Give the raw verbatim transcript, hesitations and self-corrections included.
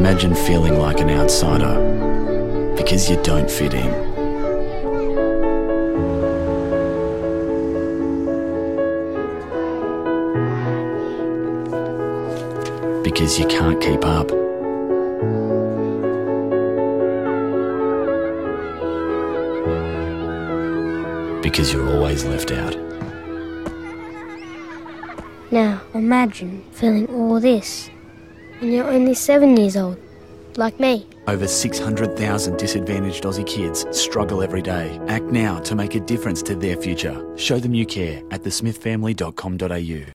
Imagine feeling like an outsider because you don't fit in. Because you can't keep up. Because you're always left out. Now, imagine feeling all this when you're only seven years old, like me. Over six hundred thousand disadvantaged Aussie kids struggle every day. Act now to make a difference to their future. Show them you care at the smith family dot com dot a u.